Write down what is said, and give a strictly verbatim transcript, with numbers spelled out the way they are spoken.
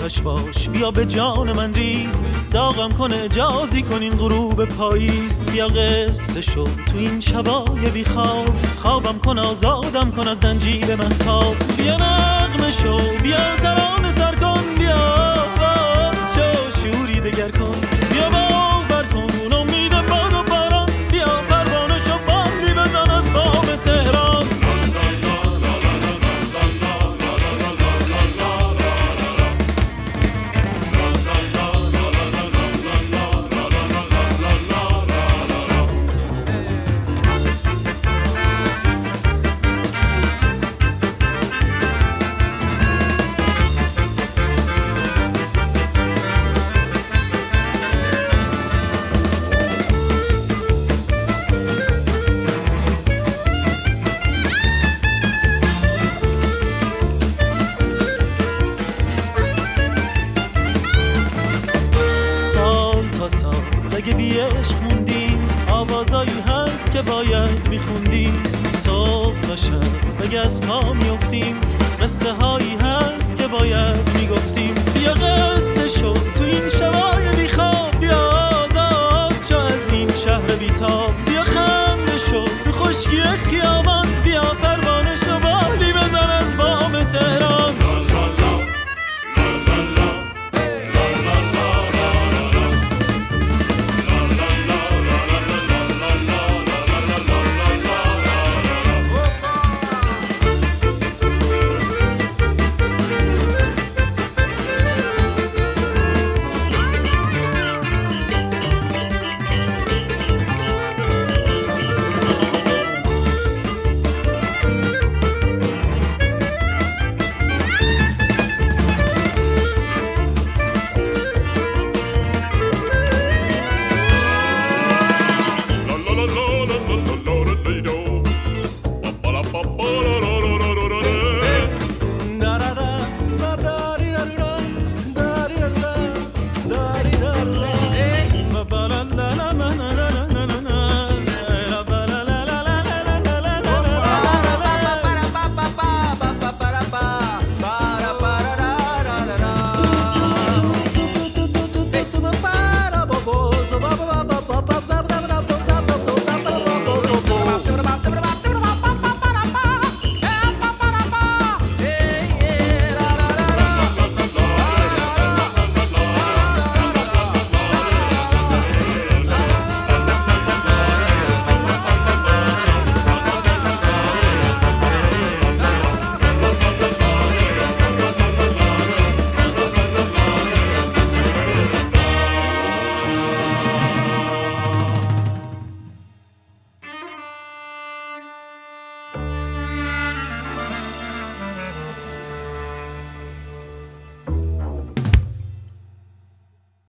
آتش باش، بیا به جان من ریز، داغم کن اجازی کن این غروب پاییز. بیا قصه شو تو این شبای بی خواب، خوابم کن آزادم کن از زنجیر مهتاب. بیا نغمه شو بیا ترانه سر کن، بیا باز شو شوری دگر کن، بیا باور کن امید باد و باران، بیا پروانه شو بادی بزن از بام تهران. اگه بی عشق موندیم آوازایی هست که باید میخوندیم. صبح تا شب اگه از پا میفتیم قصه هایی هست که باید